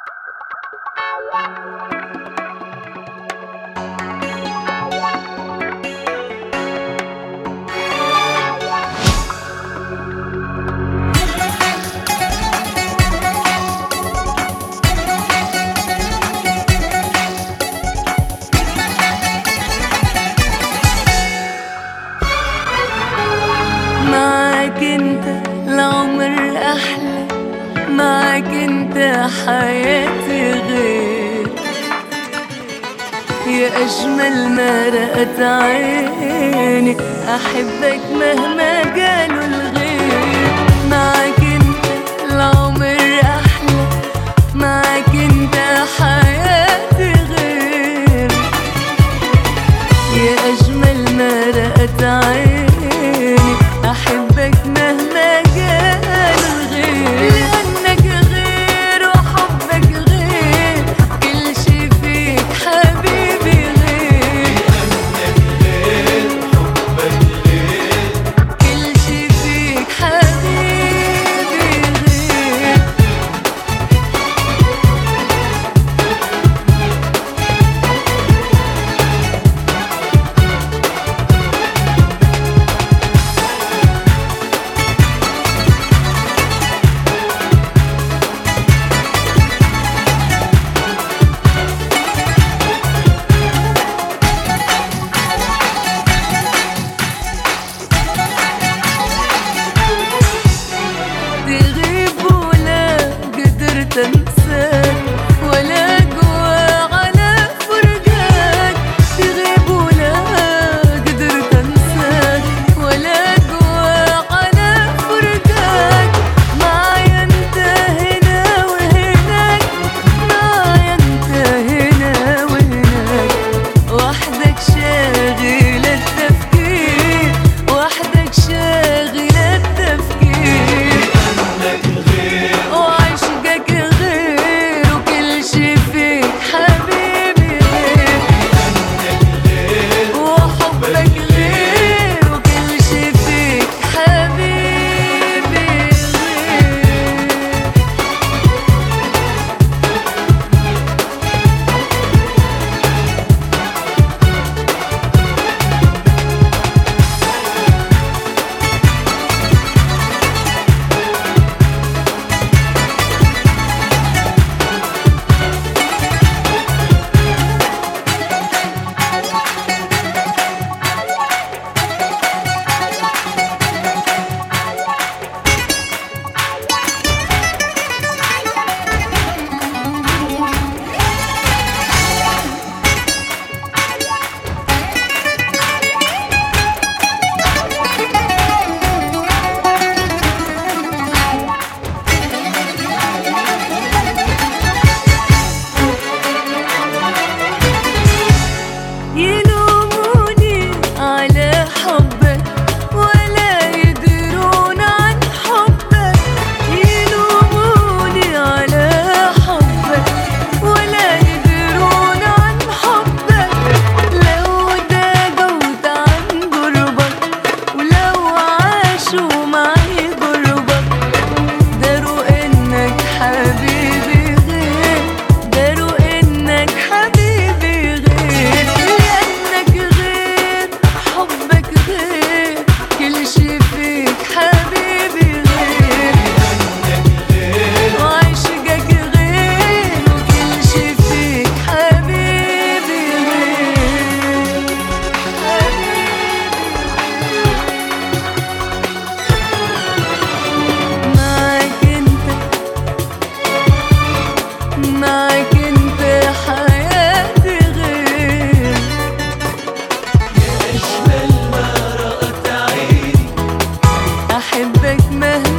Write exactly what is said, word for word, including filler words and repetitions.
معاك انت العمر احلى، معاك انت حياتي غير، يا اجمل ما رأت عيني، احبك مهما قالوا الغير. معاك انت العمر احلى، معاك انت حياتي غير، يا اجمل ما رأت عيني، أحبك مهما قال الغير. لأنك غير وحبك غير، كل شي فيك حبيبي غير. لأنك غير وحبك غير، كل شي فيك حبيبي غير. تغيب ولا قدرت انساك، ولا قوى على فرقاك. تغيب ولا قدرت انساك، ولا قوى على فرقاك. معايا انت هنا وهناك، معايا انت هنا وهناك. وحدك شاغل التفكير، وحدك شاغل التفكير. لأنك غير وعشقك غير، وكل شي فيك حبيبي غير. لأنك غير وحبك غير، وكل شي فيك حبيبي غير. يلوموني على حبك، ولا يدرون عن حبك. يلوموني على حبك، ولا يدرون عن حبك. لو داقوت عن قربك، ولو عاشوا معي قربك، داروا انك حبيبي غير، داروا انك حبيبي غير. لأنك غير، حبك غير، كل شي فيك حبيبي غير. لأنك غير وعشقك غير، وكل شي فيك حبيبي غير. معاك انت، معاك انت حياتي غير. أجمل ما رأت عيني، أحبك مهما